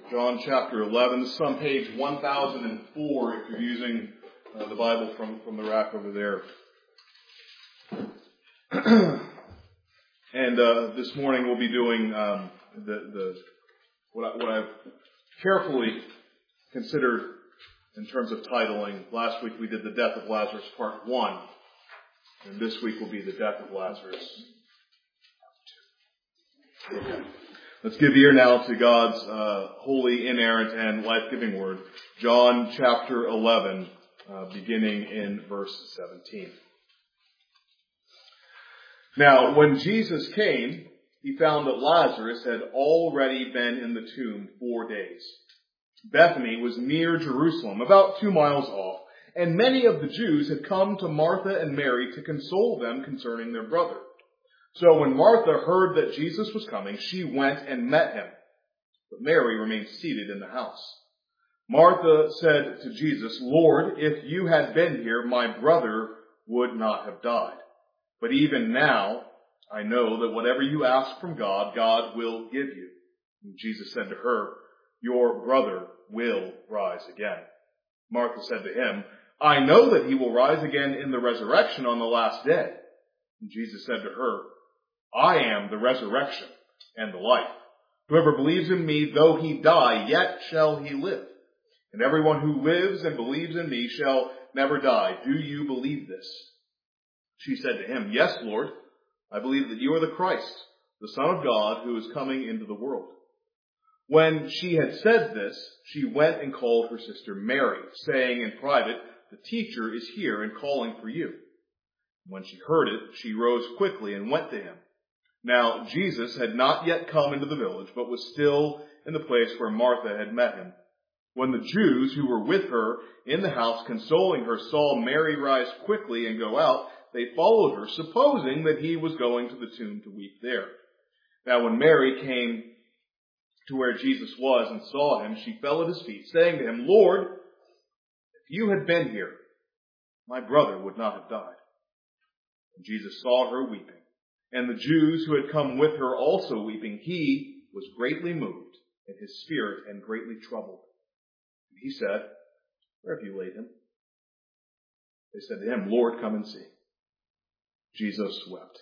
John chapter 11. This is on page 1004 if you're using the Bible from the rack over there. And this morning we'll be doing what I've carefully considered in terms of titling. Last week we did the death of Lazarus part 1. And this week will be the death of Lazarus part 2. Okay. Let's give ear now to God's holy, inerrant, and life-giving word. John chapter 11, beginning in verse 17. Now, when Jesus came, he found that Lazarus had already been in the tomb 4 days. Bethany was near Jerusalem, about 2 miles off, and many of the Jews had come to Martha and Mary to console them concerning their brother. So when Martha heard that Jesus was coming, she went and met him. But Mary remained seated in the house. Martha said to Jesus, "Lord, if you had been here, my brother would not have died. But even now, I know that whatever you ask from God, God will give you." And Jesus said to her, "Your brother will rise again." Martha said to him, "I know that he will rise again in the resurrection on the last day." And Jesus said to her, "I am the resurrection and the life. Whoever believes in me, though he die, yet shall he live. And everyone who lives and believes in me shall never die. Do you believe this?" She said to him, "Yes, Lord. I believe that you are the Christ, the Son of God, who is coming into the world." When she had said this, she went and called her sister Mary, saying in private, "The teacher is here and calling for you." When she heard it, she rose quickly and went to him. Now, Jesus had not yet come into the village, but was still in the place where Martha had met him. When the Jews who were with her in the house consoling her saw Mary rise quickly and go out, they followed her, supposing that he was going to the tomb to weep there. Now, when Mary came to where Jesus was and saw him, she fell at his feet, saying to him, "Lord, if you had been here, my brother would not have died." And Jesus saw her weeping, and the Jews who had come with her also weeping. He was greatly moved in his spirit and greatly troubled. And he said, "Where have you laid him?" They said to him, "Lord, come and see." Jesus wept.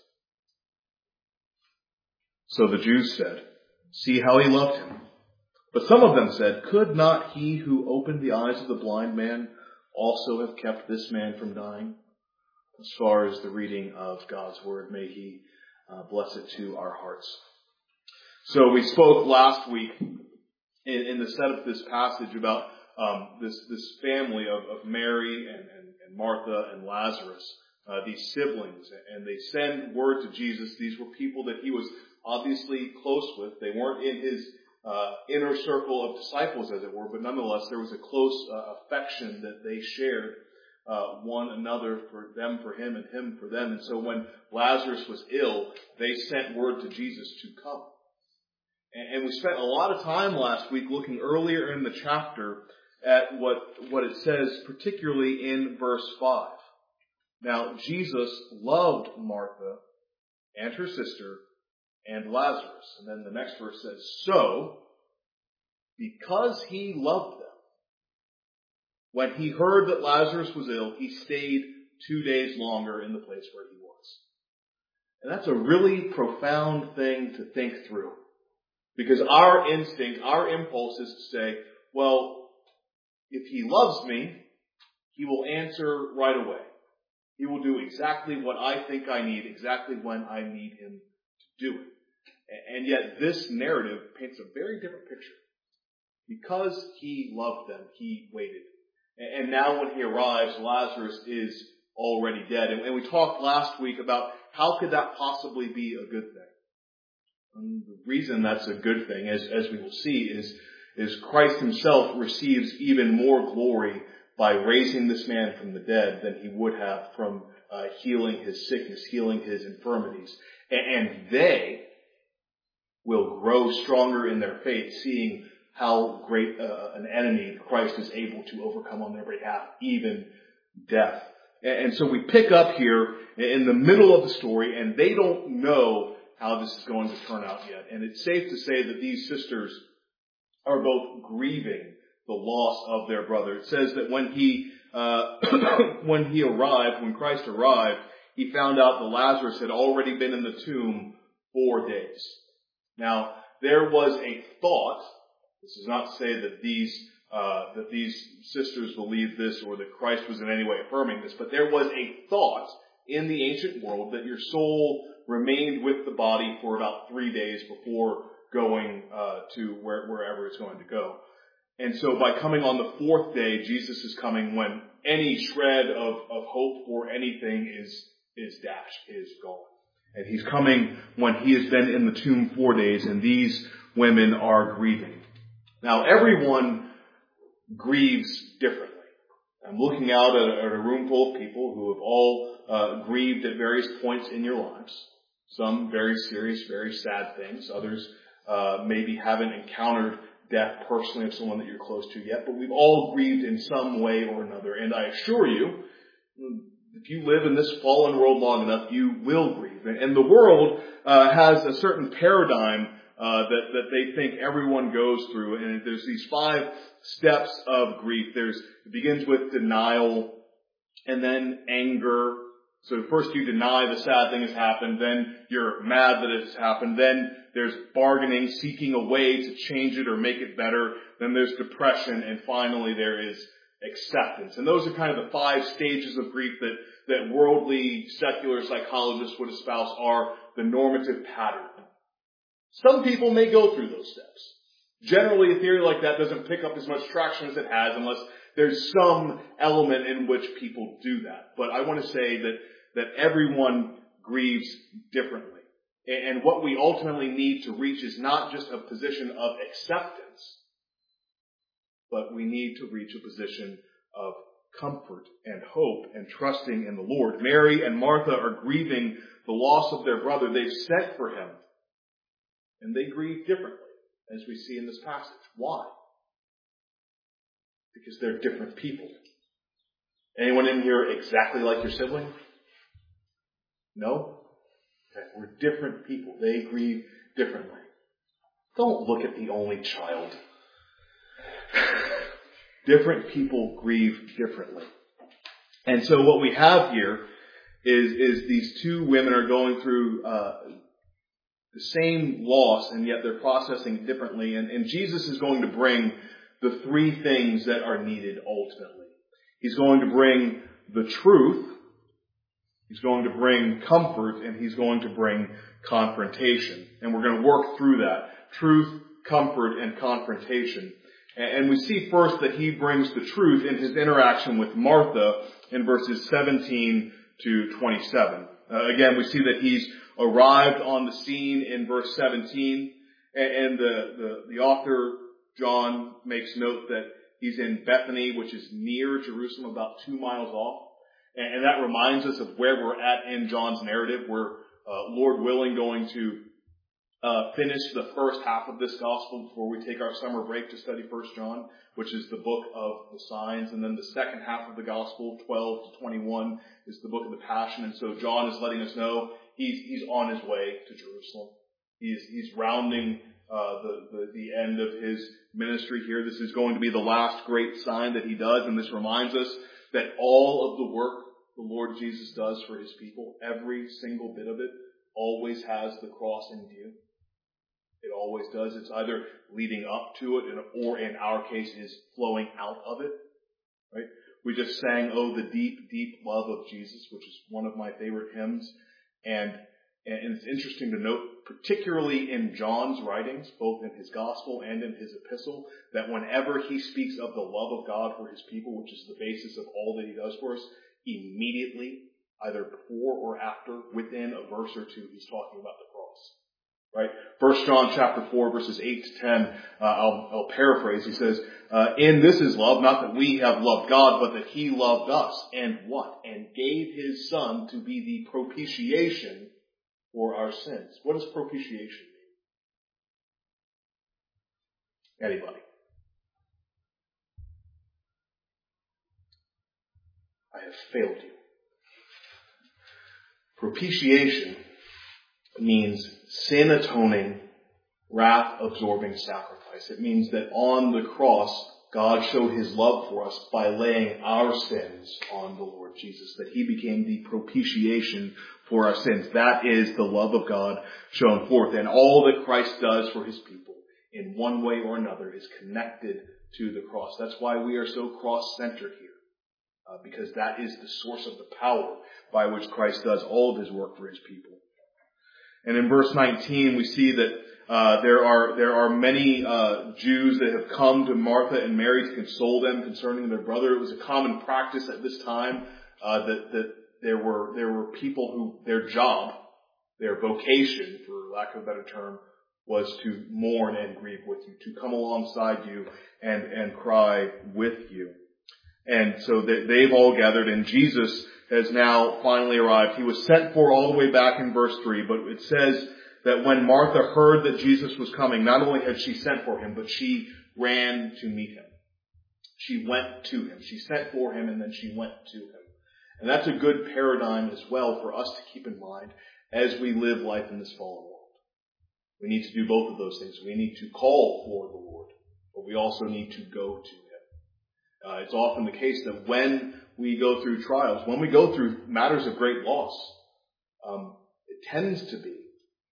So the Jews said, "See how he loved him." But some of them said, "Could not he who opened the eyes of the blind man also have kept this man from dying?" As far as the reading of God's word, may he bless it to our hearts. So we spoke last week in the set of this passage about this family of Mary and Martha and Lazarus, these siblings, and they send word to Jesus. These were people that he was obviously close with. They weren't in his inner circle of disciples, as it were, but nonetheless there was a close affection that they shared one another, for them for him and him for them. And so when Lazarus was ill, they sent word to Jesus to come. And we spent a lot of time last week looking earlier in the chapter at what it says, particularly in verse 5. Now, Jesus loved Martha and her sister and Lazarus. And then the next verse says, "So, because he loved them, when he heard that Lazarus was ill, he stayed 2 days longer in the place where he was." And that's a really profound thing to think through. Because our instinct, our impulse is to say, well, if he loves me, he will answer right away. He will do exactly what I think I need, exactly when I need him to do it. And yet this narrative paints a very different picture. Because he loved them, he waited. And now when he arrives, Lazarus is already dead. And we talked last week about how could that possibly be a good thing. And the reason that's a good thing, as we will see, is Christ himself receives even more glory by raising this man from the dead than he would have from healing his sickness, healing his infirmities. And they will grow stronger in their faith, seeing how great an enemy Christ is able to overcome on their behalf, even death. And so we pick up here in the middle of the story, and they don't know how this is going to turn out yet. And it's safe to say that these sisters are both grieving the loss of their brother. It says that when when Christ arrived, he found out that Lazarus had already been in the tomb 4 days. Now, there was a thought, this is not to say that these sisters believed this or that Christ was in any way affirming this, but there was a thought in the ancient world that your soul remained with the body for about 3 days before going to wherever it's going to go. And so by coming on the 4th day, Jesus is coming when any shred of hope for anything is dashed, is gone. And he's coming when he has been in the tomb 4 days, and these women are grieving. Now, everyone grieves differently. I'm looking out at a room full of people who have all grieved at various points in your lives. Some very serious, very sad things. Others maybe haven't encountered death personally of someone that you're close to yet, but we've all grieved in some way or another. And I assure you, if you live in this fallen world long enough, you will grieve. And the world has a certain paradigm that they think everyone goes through. And there's these 5 steps of grief. It begins with denial, and then anger. So first you deny the sad thing has happened, then you're mad that it has happened, then there's bargaining, seeking a way to change it or make it better, then there's depression, and finally there is acceptance. And those are kind of the 5 stages of grief that worldly secular psychologists would espouse are the normative pattern. Some people may go through those steps. Generally, a theory like that doesn't pick up as much traction as it has unless there's some element in which people do that. But I want to say that everyone grieves differently. And what we ultimately need to reach is not just a position of acceptance, but we need to reach a position of comfort and hope and trusting in the Lord. Mary and Martha are grieving the loss of their brother. They've sent for him. And they grieve differently, as we see in this passage. Why? Because they're different people. Anyone in here exactly like your sibling? No? Okay, we're different people. They grieve differently. Don't look at the only child. Different people grieve differently. And so what we have here is these 2 women are going through the same loss, and yet they're processing differently. And Jesus is going to bring the 3 things that are needed ultimately. He's going to bring the truth, he's going to bring comfort, and he's going to bring confrontation. And we're going to work through that. Truth, comfort, and confrontation. And we see first that he brings the truth in his interaction with Martha in verses 17 to 27. Again, we see that he's arrived on the scene in verse 17, and the author, John, makes note that he's in Bethany, which is near Jerusalem, about 2 miles off. And that reminds us of where we're at in John's narrative. We're, Lord willing, going to finish the first half of this gospel before we take our summer break to study 1 John, which is the book of the signs. And then the second half of the gospel, 12 to 21, is the book of the Passion. And so John is letting us know he's on his way to Jerusalem. He's rounding the end of his ministry here. This is going to be the last great sign that he does, and this reminds us that all of the work the Lord Jesus does for his people, every single bit of it, always has the cross in view. It always does. It's either leading up to it, or in our case, is flowing out of it. Right? We just sang, "Oh, the deep, deep love of Jesus," which is one of my favorite hymns. And it's interesting to note, particularly in John's writings, both in his gospel and in his epistle, that whenever he speaks of the love of God for his people, which is the basis of all that he does for us, immediately, either before or after, within a verse or 2, he's talking about the cross. Right? 1 John chapter 4, verses 8 to 10, I'll paraphrase. He says, "In this is love, not that we have loved God, but that he loved us." And what? "And gave his Son to be the propitiation for our sins." What does propitiation mean? Anybody? I have failed you. Propitiation means sin-atoning, wrath-absorbing sacrifice. sacrifice. It means that on the cross, God showed his love for us by laying our sins on the Lord Jesus, that he became the propitiation for our sins. That is the love of God shown forth. And all that Christ does for his people in one way or another is connected to the cross. That's why we are so cross-centered here, because that is the source of the power by which Christ does all of his work for his people. And in verse 19, we see that there are many Jews that have come to Martha and Mary to console them concerning their brother. It was a common practice at this time that there were people who their job, their vocation, for lack of a better term, was to mourn and grieve with you, to come alongside you and cry with you. And so they've all gathered, and Jesus has now finally arrived. He was sent for all the way back in verse 3, but it says that when Martha heard that Jesus was coming, not only had she sent for him, but she ran to meet him. She went to him. She sent for him, and then she went to him. And that's a good paradigm as well for us to keep in mind as we live life in this fallen world. We need to do both of those things. We need to call for the Lord, but we also need to go to him. It's often the case that when we go through trials, when we go through matters of great loss, it tends to be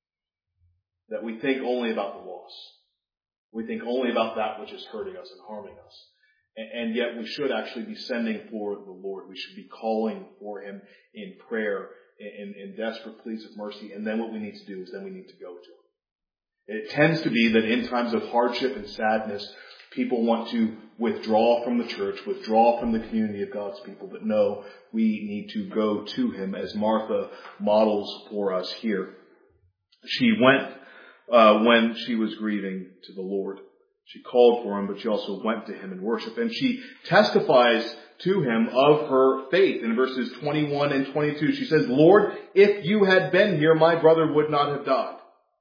that we think only about the loss. We think only about that which is hurting us and harming us. And yet we should actually be sending for the Lord. We should be calling for him in prayer, in desperate pleas of mercy. And then what we need to do is then we need to go to him. It tends to be that in times of hardship and sadness, people want to withdraw from the church, withdraw from the community of God's people. But no, we need to go to him, as Martha models for us here. She went when she was grieving to the Lord. She called for him, but she also went to him in worship. And she testifies to him of her faith. In verses 21 and 22, she says, "Lord, if you had been here, my brother would not have died."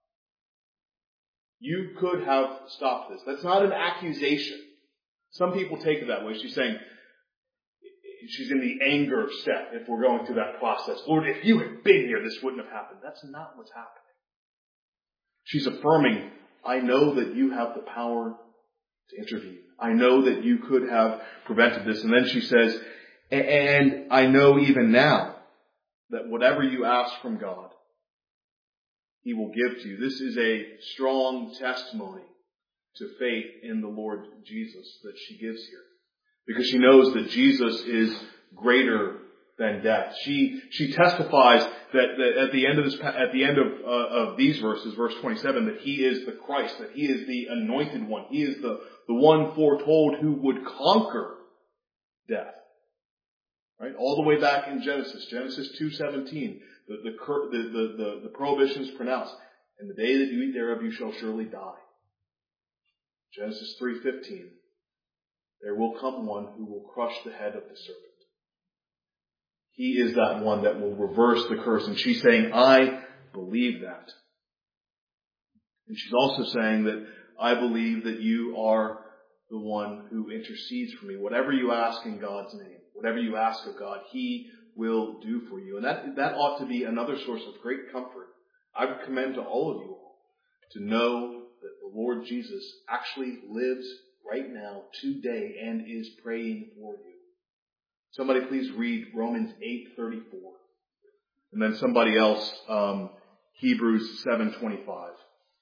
You could have stopped this. That's not an accusation. Some people take it that way. She's saying, she's in the anger step if we're going through that process. Lord, if you had been here, this wouldn't have happened. That's not what's happening. She's affirming, I know that you have the power to intervene. I know that you could have prevented this. And then she says, and I know even now that whatever you ask from God, he will give to you. This is a strong testimony to faith in the Lord Jesus that she gives here, because she knows that Jesus is greater than death. She testifies that at the end of these verses, verse 27, that he is the Christ, that he is the anointed one. He is the one foretold who would conquer death. Right? All the way back in Genesis 2:17, the prohibition is pronounced. And the day that you eat thereof, you shall surely die. Genesis 3:15, there will come one who will crush the head of the serpent. He is that one that will reverse the curse. And she's saying, I believe that. And she's also saying that I believe that you are the one who intercedes for me. Whatever you ask in God's name, whatever you ask of God, he will do for you. And that ought to be another source of great comfort. I would commend to all of you all to know that the Lord Jesus actually lives right now, today, and is praying for you. Somebody please read Romans 8:34. And then somebody else, Hebrews 7:25.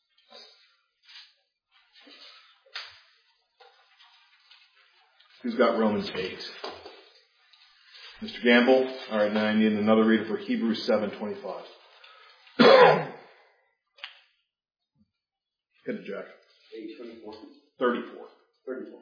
Who's got Romans 8? Mr. Gamble? All right, now I need another reader for Hebrews 7:25. Hit it, Jack. 8:24. 34. 34.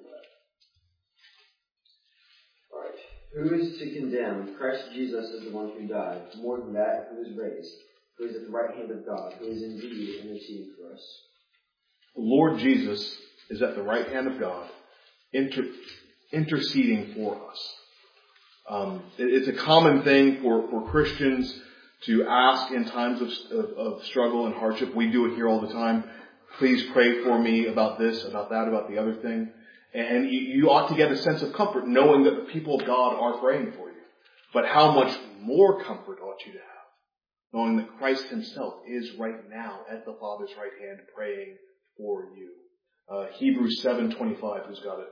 All right. Who is to condemn? Christ Jesus is the one who died. More than that, who is raised, who is at the right hand of God, who is indeed interceding for us. The Lord Jesus is at the right hand of God, interceding for us. It's a common thing for Christians to ask in times of struggle and hardship. We do it here all the time. Please pray for me about this, about that, about the other thing. And you ought to get a sense of comfort knowing that the people of God are praying for you. But how much more comfort ought you to have knowing that Christ himself is right now at the Father's right hand praying for you. Hebrews 7:25. Who's got it?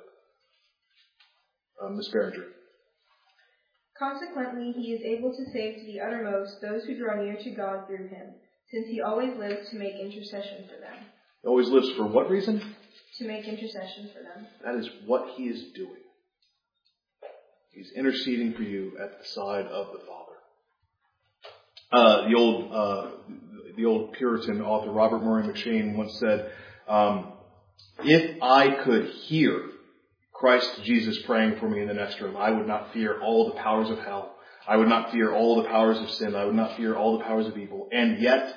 Miss Berenger. Consequently, he is able to save to the uttermost those who draw near to God through him, since he always lives to make intercession for them. He always lives for what reason? To make intercession for them. That is what he is doing. He's interceding for you at the side of the Father. The old Puritan author Robert Murray McCheyne once said, if I could hear Christ Jesus praying for me in the next room, I would not fear all the powers of hell. I would not fear all the powers of sin. I would not fear all the powers of evil. And yet,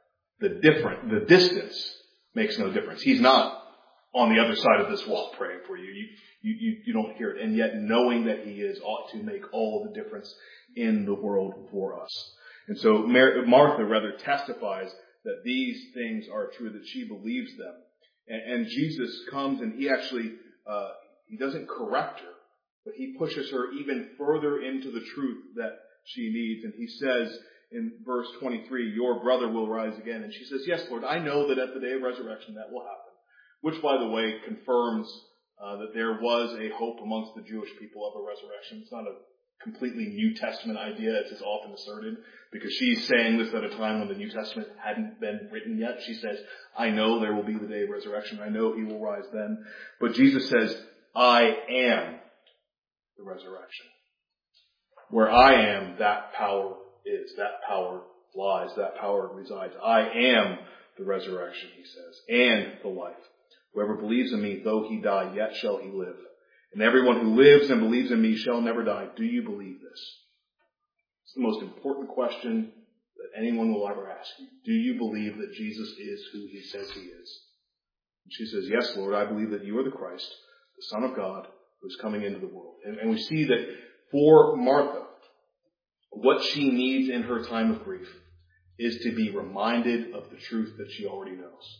the distance makes no difference. He's not on the other side of this wall praying for you. You don't hear it. And yet, knowing that he is ought to make all the difference in the world for us. And so Martha rather testifies that these things are true, that she believes them. And Jesus comes and he actually, he doesn't correct her, but he pushes her even further into the truth that she needs. And he says in verse 23, your brother will rise again. And she says, yes, Lord, I know that at the day of resurrection that will happen. Which, by the way, confirms that there was a hope amongst the Jewish people of a resurrection. It's not a completely New Testament idea, as is often asserted, because she's saying this at a time when the New Testament hadn't been written yet. She says, I know there will be the day of resurrection. I know he will rise then. But Jesus says, I am the resurrection. Where I am, that power is. That power lies. That power resides. I am the resurrection, he says, and the life. Whoever believes in me, though he die, yet shall he live. And everyone who lives and believes in me shall never die. Do you believe this? It's the most important question that anyone will ever ask you. Do you believe that Jesus is who he says he is? And she says, yes, Lord, I believe that you are the Christ, the Son of God, who is coming into the world. And we see that for Martha, what she needs in her time of grief is to be reminded of the truth that she already knows.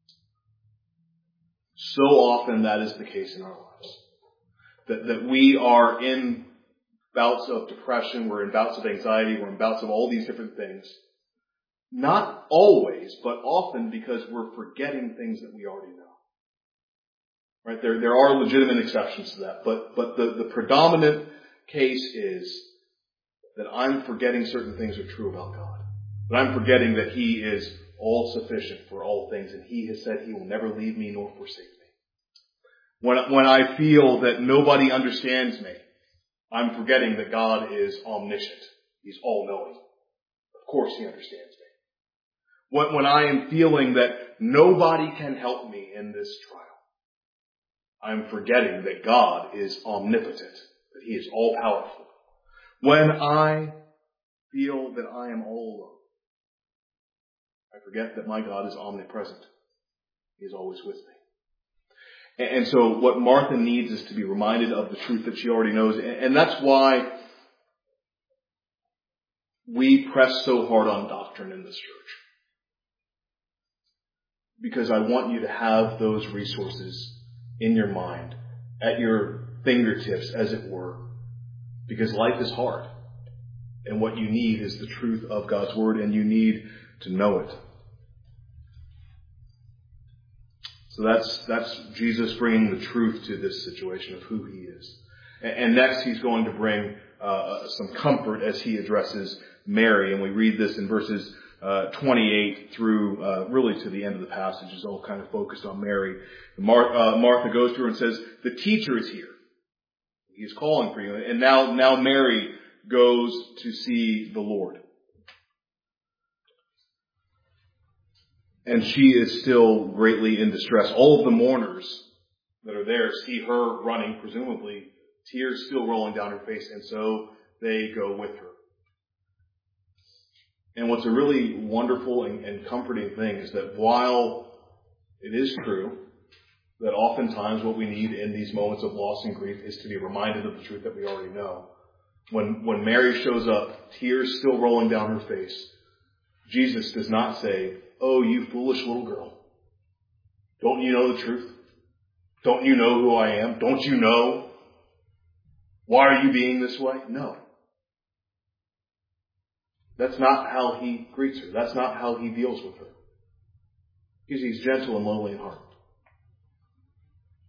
So often that is the case in our lives. That we are in bouts of depression, we're in bouts of anxiety, we're in bouts of all these different things. Not always, but often because we're forgetting things that we already know. Right? There are legitimate exceptions to that, but the predominant case is that I'm forgetting certain things are true about God. That I'm forgetting that he is all sufficient for all things, and he has said he will never leave me nor forsake me. When I feel that nobody understands me, I'm forgetting that God is omniscient. He's all-knowing. Of course he understands me. When I am feeling that nobody can help me in this trial, I'm forgetting that God is omnipotent, that he is all-powerful. When I feel that I am all alone, I forget that my God is omnipresent. He is always with me. And so what Martha needs is to be reminded of the truth that she already knows. And that's why we press so hard on doctrine in this church. Because I want you to have those resources in your mind, at your fingertips, as it were. Because life is hard. And what you need is the truth of God's Word, and you need to know it. So that's Jesus bringing the truth to this situation of who he is. And next he's going to bring some comfort as he addresses Mary. And we read this in verses 28 through really to the end of the passage. Is all kind of focused on Mary. Martha goes to her and says, the teacher is here. He is calling for you. And now Mary goes to see the Lord. And she is still greatly in distress. All of the mourners that are there see her running, presumably, tears still rolling down her face, and so they go with her. And what's a really wonderful and comforting thing is that while it is true that oftentimes what we need in these moments of loss and grief is to be reminded of the truth that we already know, when Mary shows up, tears still rolling down her face, Jesus does not say, oh, you foolish little girl. Don't you know the truth? Don't you know who I am? Don't you know? Why are you being this way? No. That's not how he greets her. That's not how he deals with her. Because he's gentle and lowly in heart.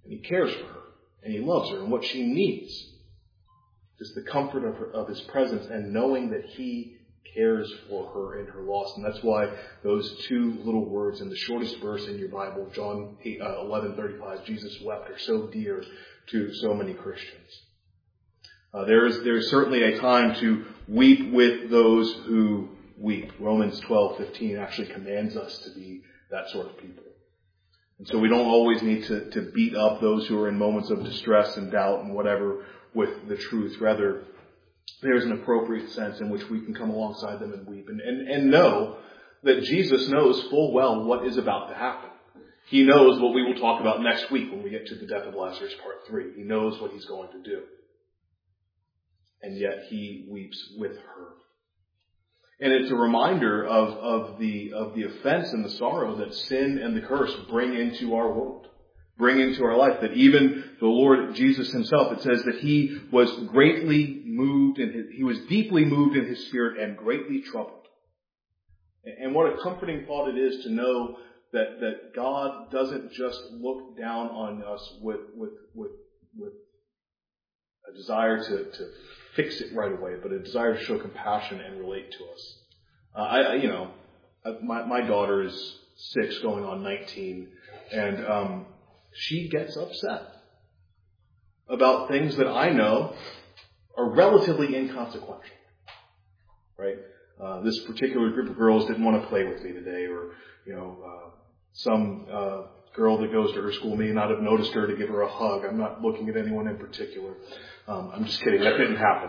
And He cares for her. And He loves her. And what she needs is the comfort of His presence and knowing that He cares for her in her loss. And that's why those two little words in the shortest verse in your Bible, John 11:35, Jesus wept, are so dear to so many Christians. There is certainly a time to weep with those who weep. Romans 12:15 actually commands us to be that sort of people. And so we don't always need to beat up those who are in moments of distress and doubt and whatever with the truth. Rather, there's an appropriate sense in which we can come alongside them and weep and know that Jesus knows full well what is about to happen. He knows what we will talk about next week when we get to the death of Lazarus part 3. He knows what He's going to do. And yet He weeps with her. And it's a reminder of the offense and the sorrow that sin and the curse bring into our world, bring into our life. That even the Lord Jesus Himself, it says that He was greatly moved, and He was deeply moved in His spirit and greatly troubled. And what a comforting thought it is to know that God doesn't just look down on us with a desire to fix it right away, but a desire to show compassion and relate to us. My daughter is 6, going on 19, and she gets upset about things that I know are relatively inconsequential. Right? This particular group of girls didn't want to play with me today, or some girl that goes to her school may not have noticed her to give her a hug. I'm not looking at anyone in particular. I'm just kidding. That didn't happen.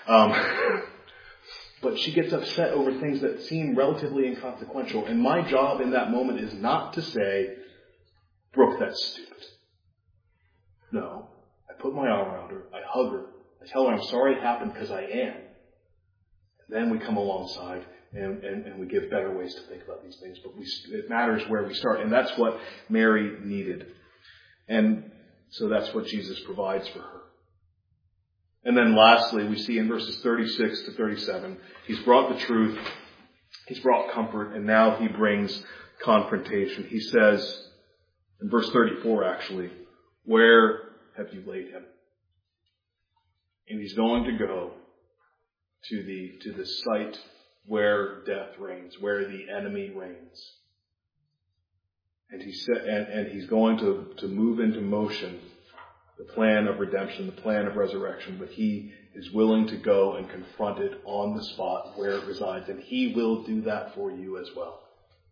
But she gets upset over things that seem relatively inconsequential. And my job in that moment is not to say, Brooke, that's stupid. No. I put my arm around her. I hug her. I tell her I'm sorry it happened because I am. And then we come alongside and we give better ways to think about these things. But it matters where we start. And that's what Mary needed. And so that's what Jesus provides for her. And then lastly, we see in verses 36 to 37, He's brought the truth, He's brought comfort, and now He brings confrontation. He says, in verse 34 actually, where have you laid Him? And He's going to go to the site where death reigns, where the enemy reigns. And He's going to move into motion the plan of redemption, the plan of resurrection, but He is willing to go and confront it on the spot where it resides, and He will do that for you as well.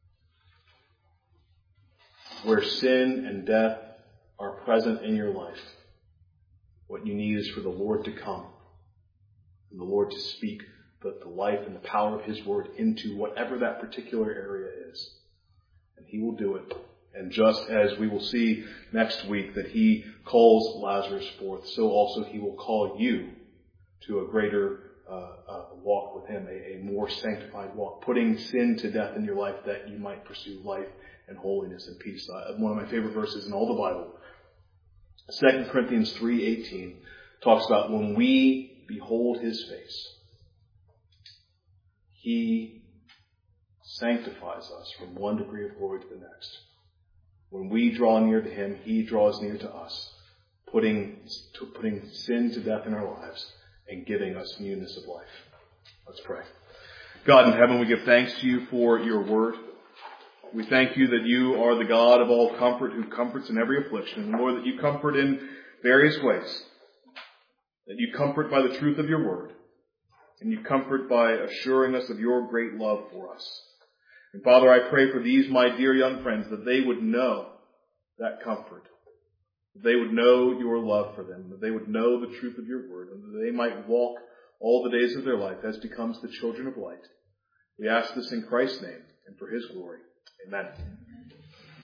Where sin and death are present in your life, what you need is for the Lord to come, and the Lord to speak the life and the power of His word into whatever that particular area is. And He will do it. And just as we will see next week that He calls Lazarus forth, so also He will call you to a greater walk with Him, a more sanctified walk, putting sin to death in your life that you might pursue life and holiness and peace. One of my favorite verses in all the Bible, 2 Corinthians 3:18, talks about when we behold His face, He sanctifies us from one degree of glory to the next. When we draw near to Him, He draws near to us, putting sin to death in our lives and giving us newness of life. Let's pray. God in heaven, we give thanks to You for Your word. We thank You that You are the God of all comfort, who comforts in every affliction. And Lord, that You comfort in various ways. That You comfort by the truth of Your word. And You comfort by assuring us of Your great love for us. And Father, I pray for these, my dear young friends, that they would know that comfort. That they would know Your love for them. That they would know the truth of Your word. And that they might walk all the days of their life as becomes the children of light. We ask this in Christ's name and for His glory. Amen.